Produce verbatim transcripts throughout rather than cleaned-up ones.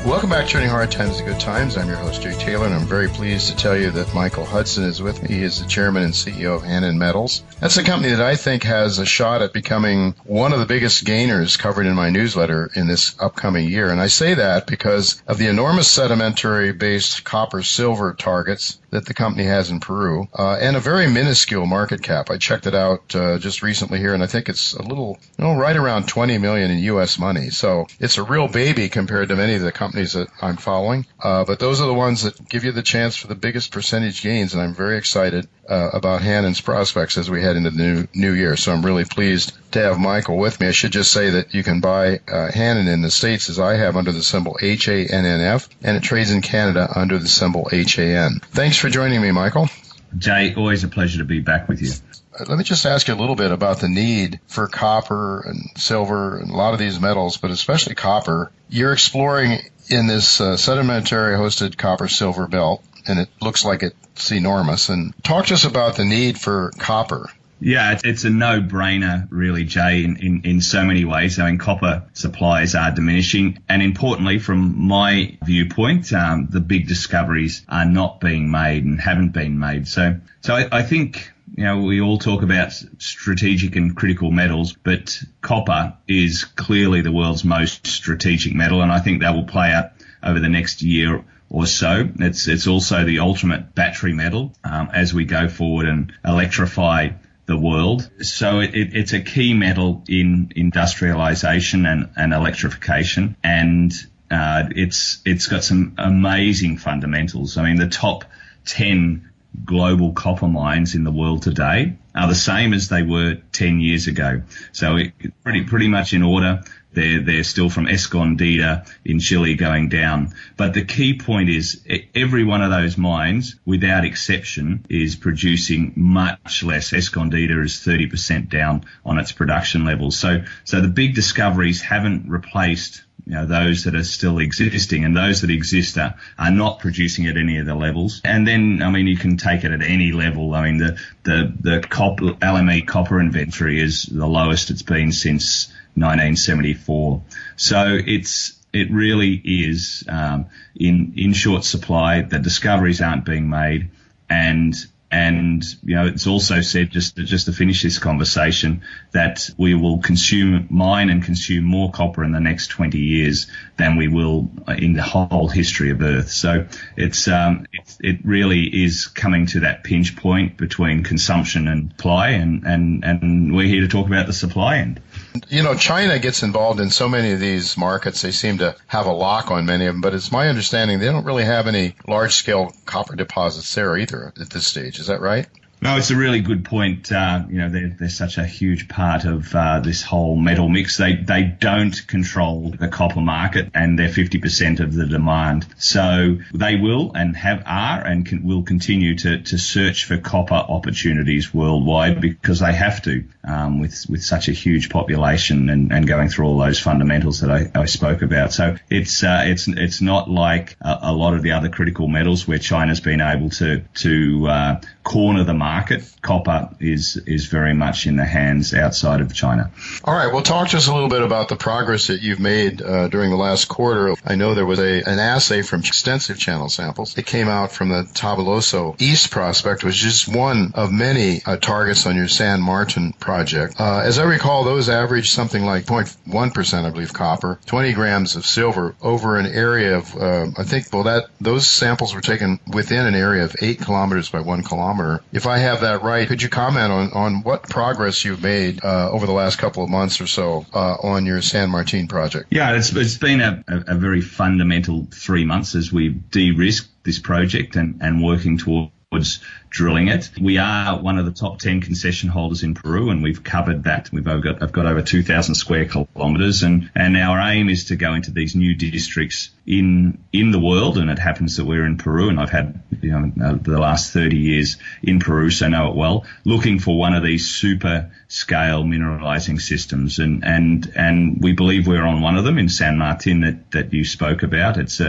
Welcome back to Turning Hard Times to Good Times. I'm your host, Jay Taylor, and I'm very pleased to tell you that Michael Hudson is with me. He is the chairman and C E O of Hannan Metals. That's a company that I think has a shot at becoming one of the biggest gainers covered in my newsletter in this upcoming year. And I say that because of the enormous sedimentary-based copper-silver targets that the company has in Peru, uh, and a very minuscule market cap. I checked it out uh, just recently here, and I think it's a little, you know, right around twenty million in U S money. So it's a real baby compared to many of the companies that I'm following. Uh, but those are the ones that give you the chance for the biggest percentage gains, and I'm very excited uh, about Hannan's prospects as we head into the new, new year. So I'm really pleased to have Michael with me. I should just say that you can buy uh, Hannan in the States, as I have, under the symbol H A N N F, and it trades in Canada under the symbol H A N. Thanks for joining me, Michael. Jay, always a pleasure to be back with you. Let me just ask you a little bit about the need for copper and silver and a lot of these metals, but especially copper. You're exploring in this uh, sedimentary-hosted copper-silver belt, and it looks like it's enormous. And talk to us about the need for copper. Yeah, it's a no-brainer, really, Jay, in, in, in so many ways. I mean, copper supplies are diminishing. And importantly, from my viewpoint, um, the big discoveries are not being made and haven't been made. So, so I, I think, you know, we all talk about strategic and critical metals, but copper is clearly the world's most strategic metal. And I think that will play out over the next year or so. It's, it's also the ultimate battery metal um, as we go forward and electrify the world. So it, it, it's a key metal in industrialization and, and electrification. And uh, it's it's got some amazing fundamentals. I mean, the top ten global copper mines in the world today are the same as they were ten years ago. So it, pretty pretty much in order. They're, they're still from Escondida in Chile going down. But the key point is every one of those mines, without exception, is producing much less. Escondida is thirty percent down on its production levels. So, so the big discoveries haven't replaced, you know, those that are still existing, and those that exist are, are not producing at any of the levels. And then, I mean, you can take it at any level. I mean, the, the, the copper, L M E copper inventory is the lowest it's been since nineteen seventy-four. So it's, it really is, um, in, in short supply. The discoveries aren't being made. And, and, you know, it's also said, just to, just to finish this conversation, that we will consume, mine and consume more copper in the next twenty years than we will in the whole history of Earth. So it's, um, it's, it really is coming to that pinch point between consumption and supply, and, and, and we're here to talk about the supply end. You know, China gets involved in so many of these markets. They seem to have a lock on many of them, but it's my understanding they don't really have any large-scale copper deposits there either at this stage. Is that right? No, it's a really good point. Uh, you know, they're, they're such a huge part of uh, this whole metal mix. They they don't control the copper market, and they're fifty percent of the demand. So they will and have are and can, will continue to, to search for copper opportunities worldwide, because they have to um, with with such a huge population and, and going through all those fundamentals that I, I spoke about. So it's uh, it's it's not like a, a lot of the other critical metals where China's been able to to uh, corner the market. Market. Copper is is very much in the hands outside of China. All right. Well, talk to us a little bit about the progress that you've made uh, during the last quarter. I know there was a an assay from extensive channel samples. It came out from the Tabuloso East prospect, which is just one of many uh, targets on your San Martin project. Uh, as I recall, those averaged something like zero point one percent, I believe, copper, twenty grams of silver over an area of, uh, I think, well, that those samples were taken within an area of eight kilometers by one kilometer. If I have that right, could you comment on, on what progress you've made uh, over the last couple of months or so uh, on your San Martin project? Yeah, it's, it's been a, a, a very fundamental three months as we've de-risked this project and, and working towards drilling it. We are one of the top ten concession holders in Peru, and we've covered that. We've got, I've got over two thousand square kilometres, and, and our aim is to go into these new districts in in the world, and it happens that we're in Peru, and I've had, you know, the last thirty years in Peru, so know it well, looking for one of these super scale mineralizing systems, and and and we believe we're on one of them in San Martin that that you spoke about. It's a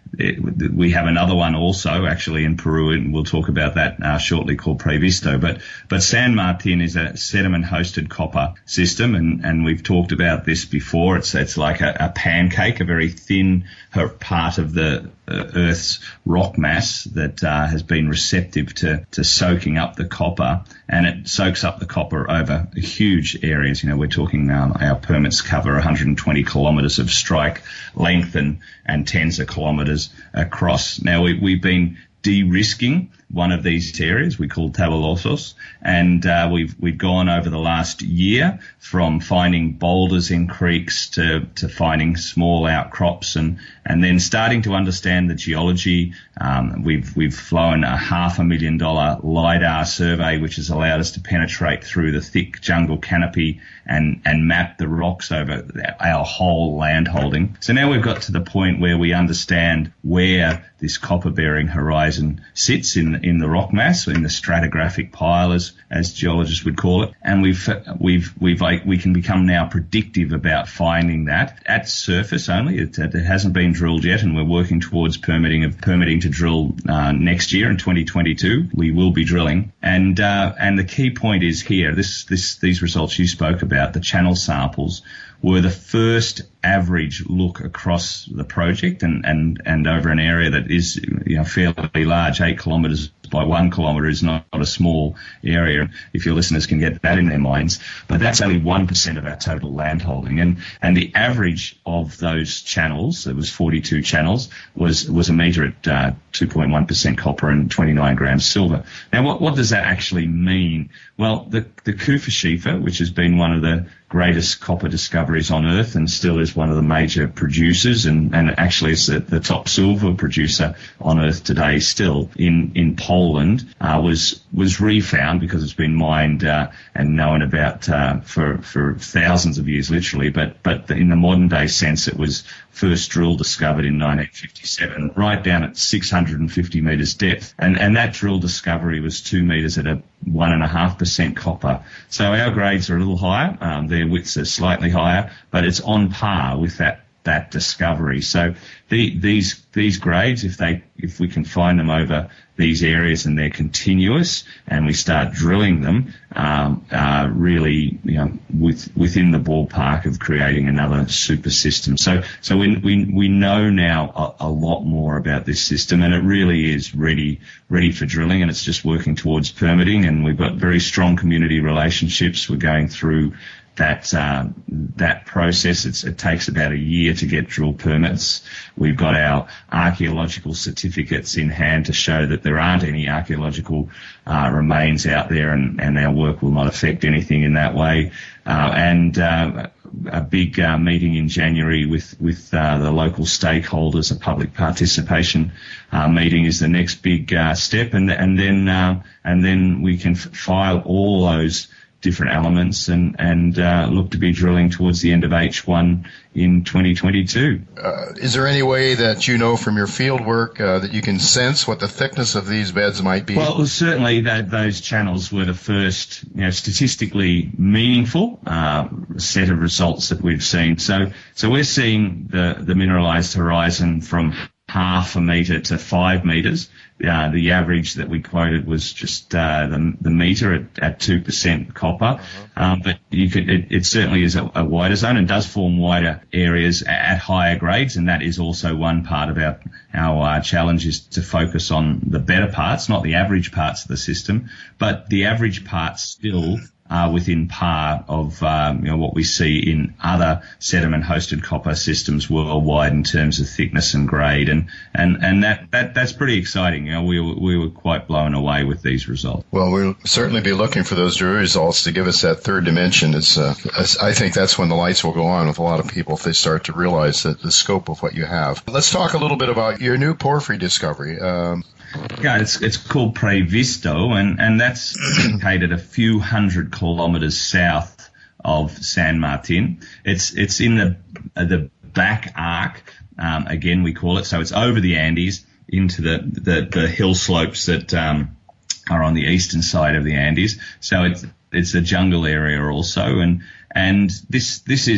it, we have another one also actually in Peru, and we'll talk about that uh, shortly, called Previsto. But but San Martin is a sediment-hosted copper system, and, and we've talked about this before. It's it's like a, a pancake, a very thin part of the uh, Earth's rock mass that uh, has been receptive to, to soaking up the copper, and it soaks up the copper over huge areas. You know, we're talking um, our permits cover one hundred twenty kilometres of strike length and, and tens of kilometres across. Now, we, we've been de-risking one of these areas we call Tavolosos, and uh, we've we've gone over the last year from finding boulders in creeks to to finding small outcrops, and and then starting to understand the geology. Um, we've we've flown a half a million dollar LiDAR survey, which has allowed us to penetrate through the thick jungle canopy and and map the rocks over our whole land holding. So now we've got to the point where we understand where this copper-bearing horizon sits in in the rock mass, in the stratigraphic pile, as, as geologists would call it, and we've we've we've like we can become now predictive about finding that at surface only. It, it hasn't been drilled yet, and we're working towards permitting of permitting to drill uh, next year in twenty twenty-two. We will be drilling, and uh, and the key point is here. This this these results you spoke about, the channel samples, were the first average look across the project and, and, and over an area that is, you know, fairly large. Eight kilometres by one kilometre is not, not a small area, if your listeners can get that in their minds. But that's only one percent of our total land holding. And, and the average of those channels, it was forty-two channels, was, was a metre at uh, two point one percent copper and twenty-nine grams silver. Now, what, what does that actually mean? Well, the, the Kufashifa, which has been one of the greatest copper discoveries on Earth and still is one of the major producers, and, and actually is the, the top silver producer on Earth today still in, in Poland, uh, was was refound because it's been mined uh, and known about uh, for, for thousands of years, literally. But, but in the modern day sense, it was first drill discovered in nineteen fifty-seven, right down at six hundred fifty metres depth. And, and that drill discovery was two metres at a one and a half percent copper. So our grades are a little higher. Um, their widths are slightly higher, but it's on par with that, that discovery. So the, these, these grades, if they, if we can find them over these areas and they're continuous and we start drilling them, um, are really, you know, with, within the ballpark of creating another super system. So, so we, we, we know now a, a lot more about this system, and it really is ready, ready for drilling, and it's just working towards permitting, and we've got very strong community relationships. We're going through that uh, that process. It's, it takes about a year to get drill permits. We've got our archaeological certificates in hand to show that there aren't any archaeological uh, remains out there, and, and our work will not affect anything in that way. Uh, and uh, a big uh, meeting in January with with uh, the local stakeholders, a public participation uh, meeting, is the next big uh, step, and and then uh, and then we can f- file all those different elements and, and uh, look to be drilling towards the end of H one in twenty twenty-two. Uh, is there any way that you know from your field work uh, that you can sense what the thickness of these beds might be? Well, certainly that, those channels were the first, you know, statistically meaningful uh, set of results that we've seen. So, so we're seeing the, the mineralised horizon from half a metre to five metres. Uh, the average that we quoted was just uh, the, the metre at, at two percent copper. Uh-huh. Um, but you could, it, it certainly is a, a wider zone and does form wider areas at, at higher grades, and that is also one part of our, our uh, challenge, is to focus on the better parts, not the average parts of the system, but the average parts still are within par of um, you know, what we see in other sediment-hosted copper systems worldwide in terms of thickness and grade, and and and that, that that's pretty exciting. You know, we were, we were quite blown away with these results. Well, we'll certainly be looking for those drill results to give us that third dimension. It's, uh, I think that's when the lights will go on with a lot of people if they start to realize that the scope of what you have. Let's talk a little bit about your new porphyry discovery. Um, Yeah, it's it's called Previsto, and, and that's located a few hundred kilometres south of San Martin. It's it's in the the back arc, um, again we call it. So it's over the Andes into the the, the hill slopes that um, are on the eastern side of the Andes. So it's it's a jungle area also, and and this this is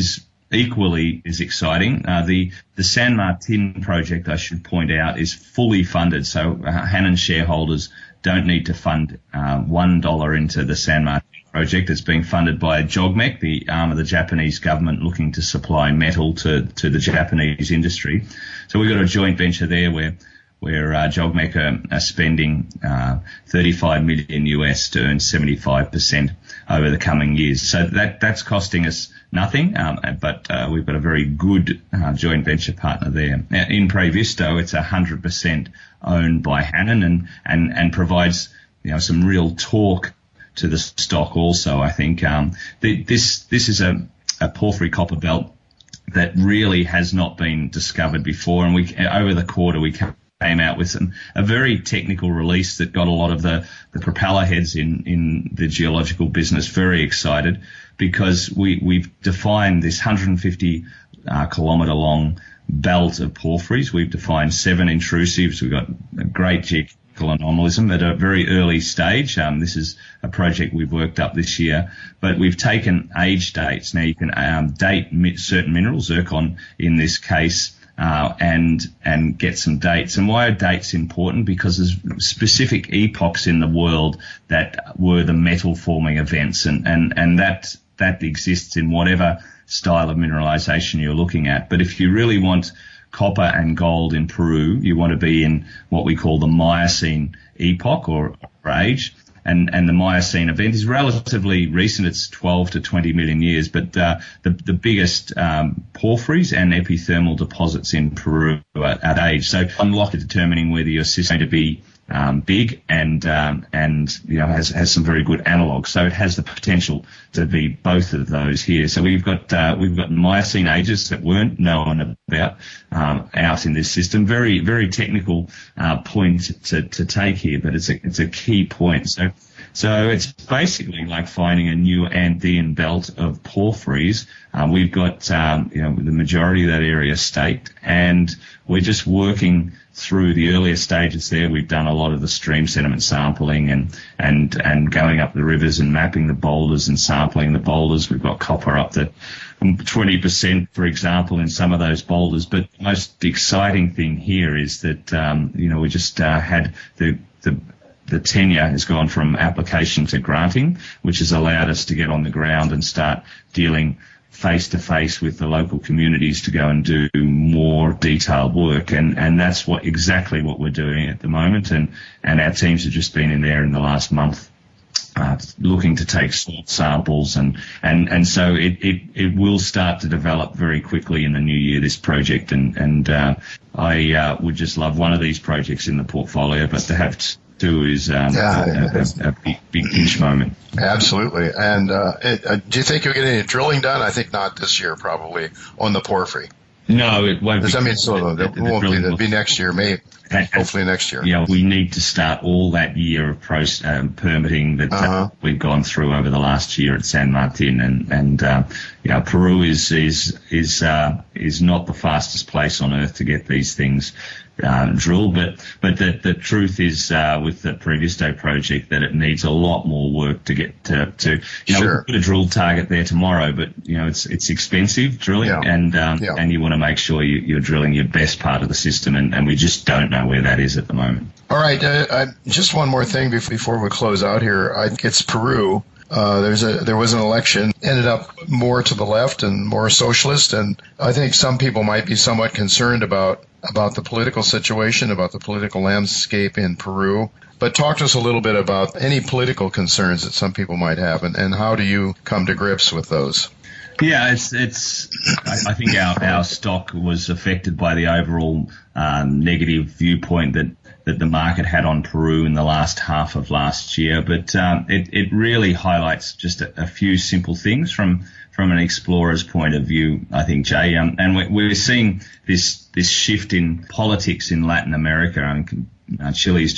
equally is exciting. Uh, the the San Martin project, I should point out, is fully funded. So uh, Hannon shareholders don't need to fund uh, one dollar into the San Martin project. It's being funded by JOGMEC, the arm of the Japanese government looking to supply metal to, to the Japanese industry. So we've got a joint venture there where where uh, JOGMEC are, are spending uh, thirty-five million U S to earn seventy-five percent over the coming years. So that that's costing us nothing, um, but uh, we've got a very good uh, joint venture partner there. Now, in Previsto, it's one hundred percent owned by Hannon and, and, and provides, you know, some real torque to the stock also, I think. Um, the, this this is a, a porphyry copper belt that really has not been discovered before, and we over the quarter we came out with some, a very technical release that got a lot of the, the propeller heads in, in the geological business very excited, because we, we've defined this one hundred fifty uh, kilometre long belt of porphyries. We've defined seven intrusives. We've got a great geological anomalism at a very early stage. Um, this is a project we've worked up this year, but we've taken age dates. Now you can um, date certain minerals, zircon in this case, Uh, and and get some dates. And why are dates important? Because there's specific epochs in the world that were the metal forming events, and, and, and that that exists in whatever style of mineralization you're looking at. But if you really want copper and gold in Peru, you want to be in what we call the Miocene epoch or, or age. And, and the Miocene event is relatively recent. It's twelve to twenty million years, but uh, the, the biggest um, porphyries and epithermal deposits in Peru at, at age. So unlock determining whether your system is going to be um, big and um, and you know has has some very good analogues. So it has the potential to be both of those here. So we've got uh, we've got Miocene ages that weren't known about um, out in this system. Very very technical uh, point to, to take here, but it's a it's a key point. So so it's basically like finding a new Andean belt of porphyries. Um, we've got um, you know the majority of that area staked, and we're just working through the earlier stages there. We've done a lot of the stream sediment sampling and and and going up the rivers and mapping the boulders and sampling the boulders. We've got copper up to twenty percent, for example, in some of those boulders. But the most exciting thing here is that um, you know we just uh, had the the the tenure has gone from application to granting, which has allowed us to get on the ground and start dealing face-to-face with the local communities to go and do more detailed work. And, and that's what exactly what we're doing at the moment. And, and our teams have just been in there in the last month uh, looking to take soil samples. And, and, and so it, it, it will start to develop very quickly in the new year, this project. And, and uh, I uh, would just love one of these projects in the portfolio, but to have t- Too is um, yeah, a, a, a big, big pinch moment. Absolutely. And uh, it, uh, do you think you'll get any drilling done? I think not this year, probably, on the porphyry. No, it won't. Does be. I mean, so the, the, the won't be. It'll be next year, maybe. Hopefully next year. Yeah, we need to start all that year of pro, um, permitting that uh-huh. uh, we've gone through over the last year at San Martin, and and uh, you know, Peru is is is uh, is not the fastest place on earth to get these things uh, drilled. But but the the truth is uh, with the Previsto project that it needs a lot more work to get to to you know sure. we can put a drill target there tomorrow, but you know it's it's expensive drilling, yeah. and um, yeah. and you want to make sure you, you're drilling your best part of the system, and, and we just don't know where that is at the moment. All right, uh, uh, just one more thing before we close out here. I think it's Peru. Uh, there's a there was an election, ended up more to the left and more socialist, and I think some people might be somewhat concerned about about the political situation, about the political landscape in Peru. But talk to us a little bit about any political concerns that some people might have, and, and how do you come to grips with those? Yeah, it's it's. I, I think our, our stock was affected by the overall um, negative viewpoint that, that the market had on Peru in the last half of last year. But um, it it really highlights just a, a few simple things from from an explorer's point of view, I think, Jay. Um, and we're, we're seeing this this shift in politics in Latin America. I mean, Uh, Chile's just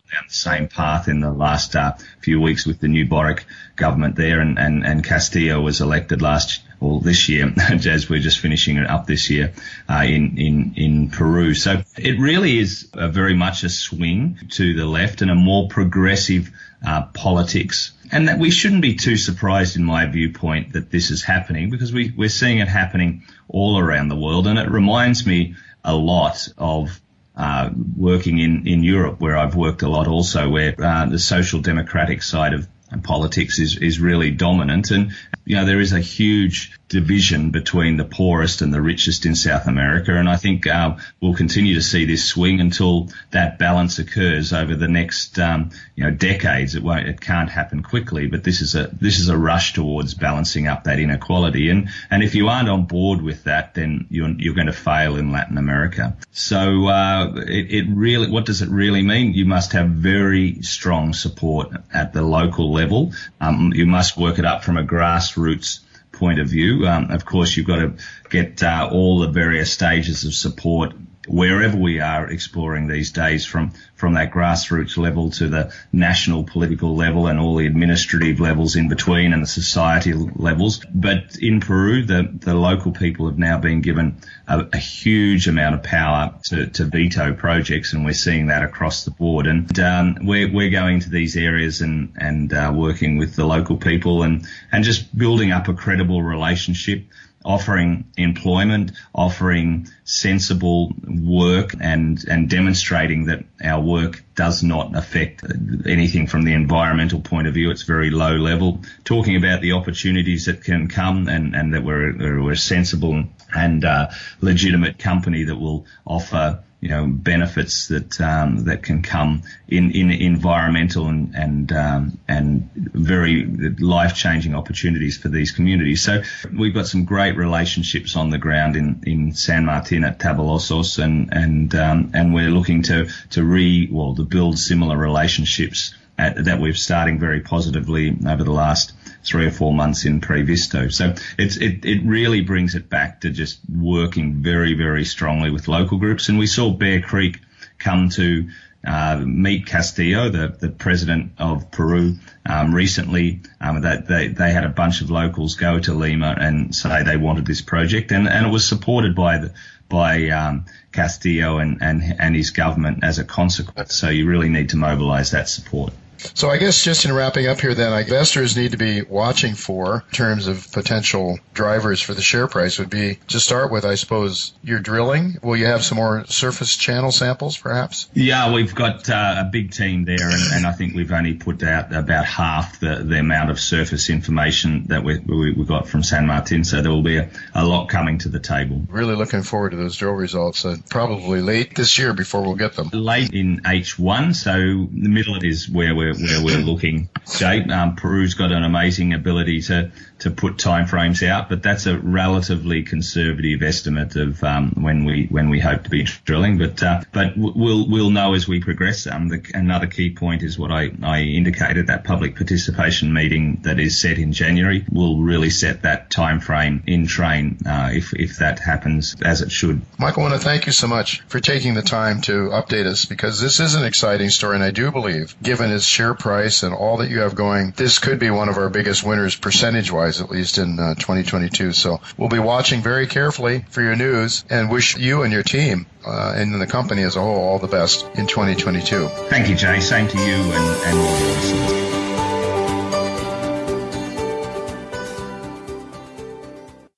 down the same path in the last uh, few weeks with the new Boric government there, and, and, and Castillo was elected last or this year, as we're just finishing it up this year uh, in, in, in Peru. So it really is a very much a swing to the left and a more progressive uh, politics. And that we shouldn't be too surprised, in my viewpoint, that this is happening, because we, we're seeing it happening all around the world. And it reminds me a lot of uh, working in, in Europe, where I've worked a lot also, where uh, the social democratic side of and politics is, is really dominant. And, you know, there is a huge division between the poorest and the richest in South America. And I think uh, we'll continue to see this swing until that balance occurs over the next, um, you know, decades. It won't, it can't happen quickly, but this is a, this is a rush towards balancing up that inequality. And, and if you aren't on board with that, then you're, you're going to fail in Latin America. So, uh, it, it really, what does it really mean? You must have very strong support at the local level. Um, you must work it up from a grassroots point of view. Um, of course, you've got to get uh, all the various stages of support wherever we are exploring these days, from, from that grassroots level to the national political level and all the administrative levels in between and the society levels. But in Peru, the, the local people have now been given a, a huge amount of power to, to veto projects, and we're seeing that across the board. And um, we're, we're going to these areas and, and uh, working with the local people and, and just building up a credible relationship, offering employment, offering sensible work, and, and demonstrating that our work does not affect anything from the environmental point of view. It's very low level. Talking about the opportunities that can come, and, and that we're, we're a sensible and uh, legitimate company that will offer, you know, benefits that um, that can come in, in environmental and and um, and very life-changing opportunities for these communities. So we've got some great relationships on the ground in, in San Martin at Tavolosos, and and um, and we're looking to to re well to build similar relationships at, that we're starting very positively over the last three or four months in Previsto. So it's, it, it really brings it back to just working very, very strongly with local groups. And we saw Bear Creek come to uh, meet Castillo, the, the president of Peru, um, recently. Um, that they, they had a bunch of locals go to Lima and say they wanted this project, and, and it was supported by the by um, Castillo and, and, and his government as a consequence. So you really need to mobilize that support. So I guess just in wrapping up here then, investors need to be watching for, in terms of potential drivers for the share price, would be, to start with, I suppose, your drilling. Will you have some more surface channel samples, perhaps? Yeah, we've got uh, a big team there, and, and I think we've only put out about half the, the amount of surface information that we, we, we got from San Martin, so there will be a, a lot coming to the table. Really looking forward to those drill results, uh, probably late this year before we'll get them. Late in H one, so the middle is where we're where we're looking, Jay. Um, Peru's got an amazing ability to, to put timeframes out, but that's a relatively conservative estimate of um, when we when we hope to be drilling. But uh, but we'll we'll know as we progress. Um, the, another key point is what I, I indicated, that public participation meeting that is set in January will really set that timeframe in train uh, if if that happens as it should. Michael, I want to thank you so much for taking the time to update us, because this is an exciting story, and I do believe, given its share price and all that you have going, this could be one of our biggest winners, percentage-wise, at least in uh, twenty twenty-two. So we'll be watching very carefully for your news, and wish you and your team uh, and the company as a whole all the best in twenty twenty-two. Thank you, Jay. Same to you and, and all the listeners.